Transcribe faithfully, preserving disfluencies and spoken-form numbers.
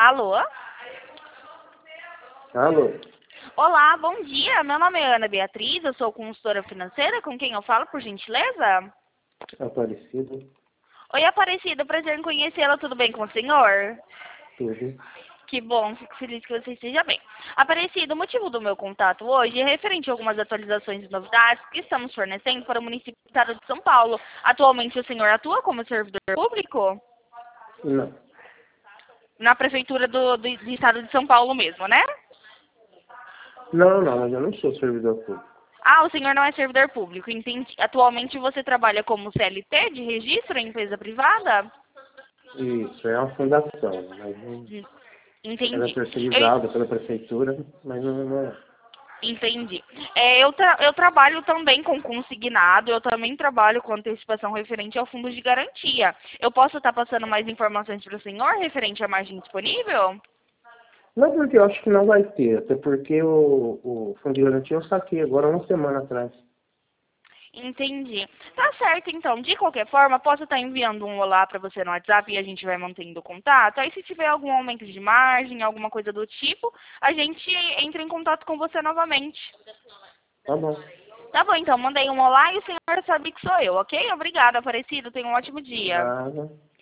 Alô? Alô? Olá, bom dia. Meu nome é Ana Beatriz, eu sou consultora financeira. Com quem eu falo, por gentileza? Aparecido? Oi, Aparecida, prazer em conhecê-la. Tudo bem com o senhor? Tudo. Que bom, fico feliz que você esteja bem. Aparecida, o motivo do meu contato hoje é referente a algumas atualizações e novidades que estamos fornecendo para o município do estado de São Paulo. Atualmente, o senhor atua como servidor público? Não. Na prefeitura do, do, do estado de São Paulo mesmo, né? Não, não, mas eu não sou servidor público. Ah, o senhor não é servidor público, entendi. Atualmente você trabalha como C L T de registro em empresa privada? Isso, é uma fundação, mas não, Hum, ela é Entendi. Eu, terceirizada pela prefeitura, mas não, não é. entendi. É, eu, tra eu trabalho também com consignado, eu também trabalho com antecipação referente ao fundo de garantia. Eu posso estar passando mais informações para o senhor referente à margem disponível? Não, porque eu acho que não vai ter, até porque o, o fundo de garantia eu saquei agora uma semana atrás. Entendi. Tá certo, então. De qualquer forma, posso estar enviando um olá para você no WhatsApp e a gente vai mantendo contato. Aí, se tiver algum aumento de margem, alguma coisa do tipo, a gente entra em contato com você novamente. Tá bom. Tá bom, então. Mandei um olá e o senhor sabe que sou eu, ok? Obrigada, Aparecido. Tenha um ótimo dia. Nada.